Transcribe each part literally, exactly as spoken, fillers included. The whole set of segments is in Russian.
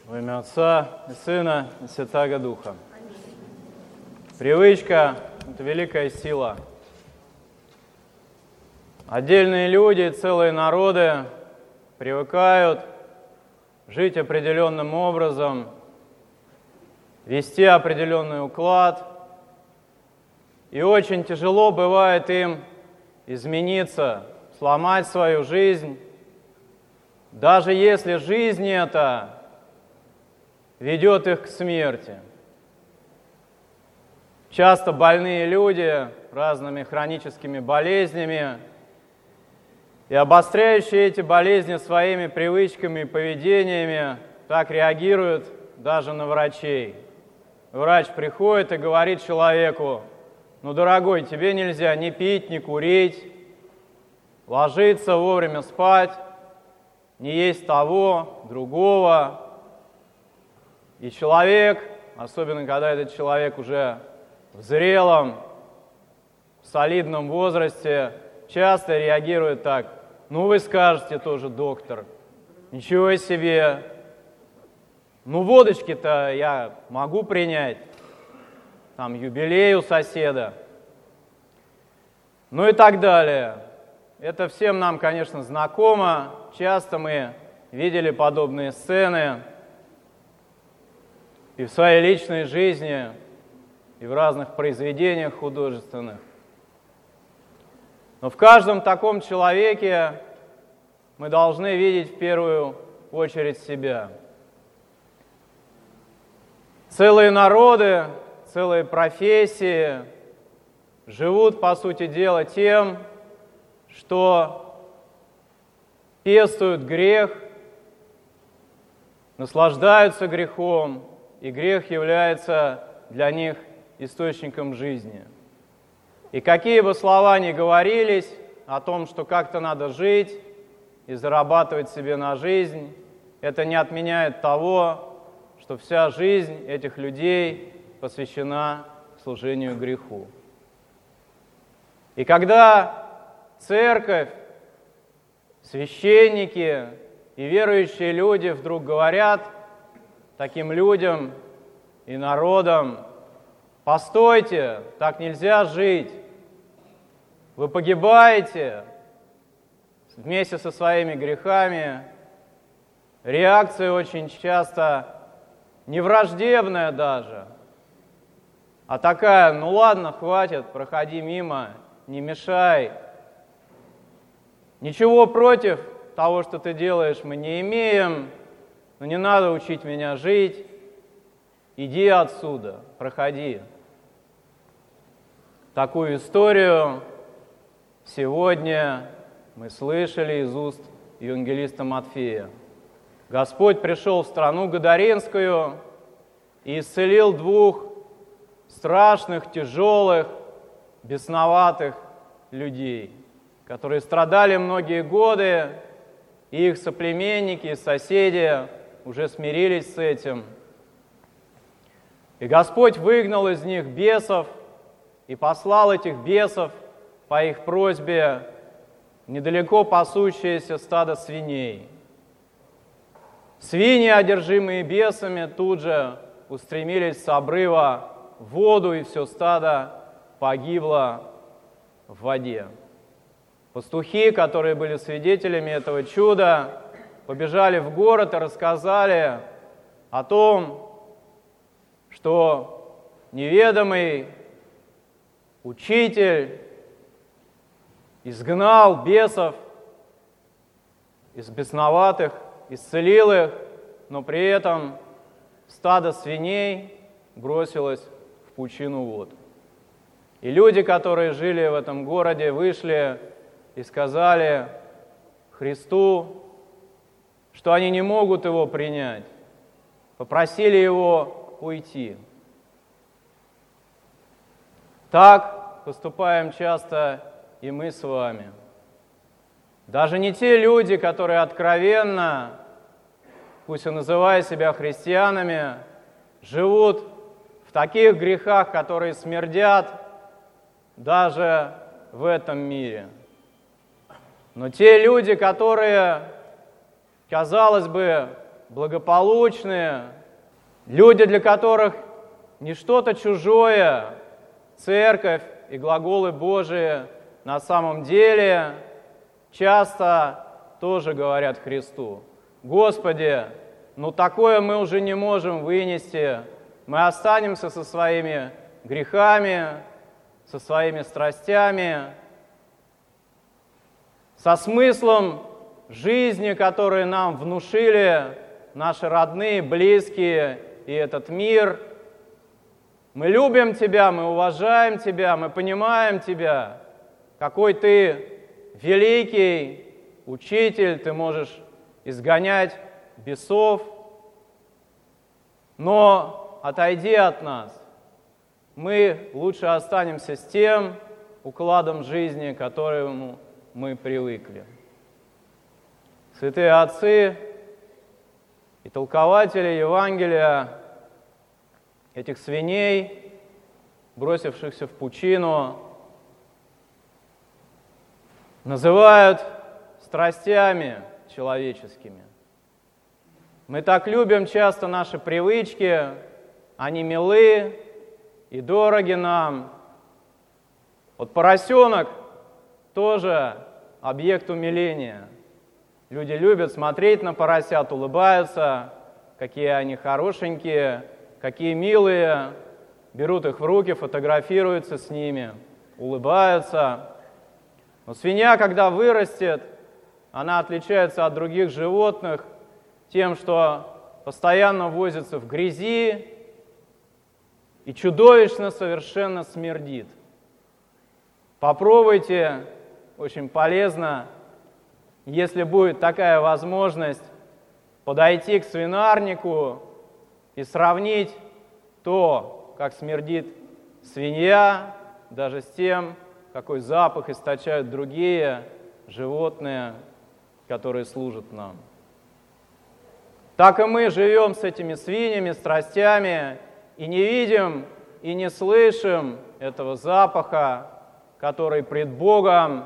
Во имя Отца и Сына и Святаго Духа. Привычка – это великая сила. Отдельные люди, целые народы привыкают жить определенным образом, вести определенный уклад, и очень тяжело бывает им измениться, сломать свою жизнь, даже если жизнь эта ведет их к смерти. Часто больные люди разными хроническими болезнями и обостряющие эти болезни своими привычками и поведениями так реагируют даже на врачей. Врач приходит и говорит человеку: ну, дорогой, тебе нельзя ни пить, ни курить, ложиться, вовремя спать, не есть того, другого. И человек, особенно когда этот человек уже в зрелом, в солидном возрасте, часто реагирует так: ну вы скажете тоже, доктор, ничего себе, ну водочки-то я могу принять, там юбилей у соседа, ну и так далее. Это всем нам, конечно, знакомо, часто мы видели подобные сцены и в своей личной жизни, и в разных произведениях художественных. Но в каждом таком человеке мы должны видеть в первую очередь себя. Целые народы, целые профессии живут, по сути дела, тем, что пестуют грех, наслаждаются грехом, и грех является для них источником жизни. И какие бы слова ни говорились о том, что как-то надо жить и зарабатывать себе на жизнь, это не отменяет того, что вся жизнь этих людей посвящена служению греху. И когда церковь, священники и верующие люди вдруг говорят таким людям и народам: постойте, так нельзя жить, вы погибаете вместе со своими грехами, реакция очень часто не враждебная даже, а такая: ну ладно, хватит, проходи мимо, не мешай. Ничего против того, что ты делаешь, мы не имеем, но не надо учить меня жить, иди отсюда, проходи. Такую историю сегодня мы слышали из уст евангелиста Матфея. Господь пришел в страну Гадаренскую и исцелил двух страшных, тяжелых, бесноватых людей, которые страдали многие годы, и их соплеменники и соседи уже смирились с этим. И Господь выгнал из них бесов и послал этих бесов по их просьбе недалеко пасущееся стадо свиней. Свиньи, одержимые бесами, тут же устремились с обрыва в воду, и все стадо погибло в воде. Пастухи, которые были свидетелями этого чуда, побежали в город и рассказали о том, что неведомый учитель изгнал бесов из бесноватых, исцелил их, но при этом стадо свиней бросилось в пучину вод. И люди, которые жили в этом городе, вышли и сказали Христу, что они не могут его принять, попросили его уйти. Так поступаем часто и мы с вами. Даже не те люди, которые откровенно, пусть и называя себя христианами, живут в таких грехах, которые смердят даже в этом мире. Но те люди, которые, казалось бы, благополучные, люди, для которых не что-то чужое, церковь и глаголы Божии на самом деле часто тоже говорят Христу: «Господи, ну такое мы уже не можем вынести, мы останемся со своими грехами, со своими страстями, со смыслом жизни, которые нам внушили наши родные, близкие и этот мир. Мы любим Тебя, мы уважаем Тебя, мы понимаем Тебя, какой Ты великий учитель, Ты можешь изгонять бесов, но отойди от нас. Мы лучше останемся с тем укладом жизни, к которому мы привыкли». Святые отцы и толкователи Евангелия этих свиней, бросившихся в пучину, называют страстями человеческими. Мы так любим часто наши привычки, они милы и дороги нам. Вот поросенок тоже объект умиления. Люди любят смотреть на поросят, улыбаются, какие они хорошенькие, какие милые, берут их в руки, фотографируются с ними, улыбаются. Но свинья, когда вырастет, она отличается от других животных тем, что постоянно возится в грязи и чудовищно совершенно смердит. Попробуйте, очень полезно, если будет такая возможность, подойти к свинарнику и сравнить то, как смердит свинья, даже с тем, какой запах источают другие животные, которые служат нам. Так и мы живем с этими свиньями, страстями, и не видим, и не слышим этого запаха, который пред Богом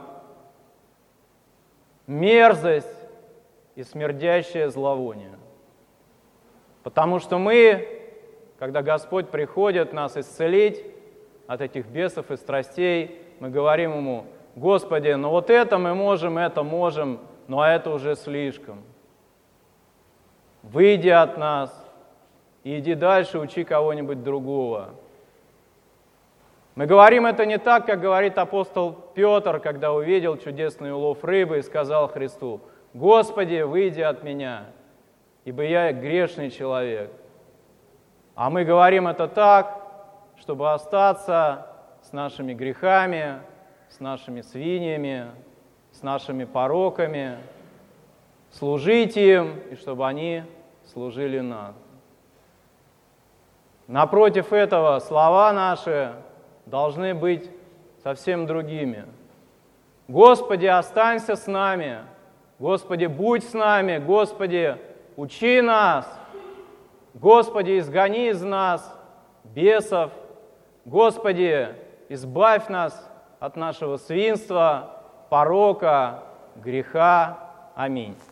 мерзость и смердящее зловоние. Потому что мы, когда Господь приходит нас исцелить от этих бесов и страстей, мы говорим Ему: «Господи, ну вот это мы можем, это можем, но это уже слишком. Выйди от нас и иди дальше, учи кого-нибудь другого». Мы говорим это не так, как говорит апостол Петр, когда увидел чудесный улов рыбы и сказал Христу: «Господи, выйди от меня, ибо я грешный человек». А мы говорим это так, чтобы остаться с нашими грехами, с нашими свиньями, с нашими пороками, служить им, и чтобы они служили нам. Напротив этого, слова наши должны быть совсем другими. Господи, останься с нами. Господи, будь с нами. Господи, учи нас. Господи, изгони из нас бесов. Господи, избавь нас от нашего свинства, порока, греха. Аминь.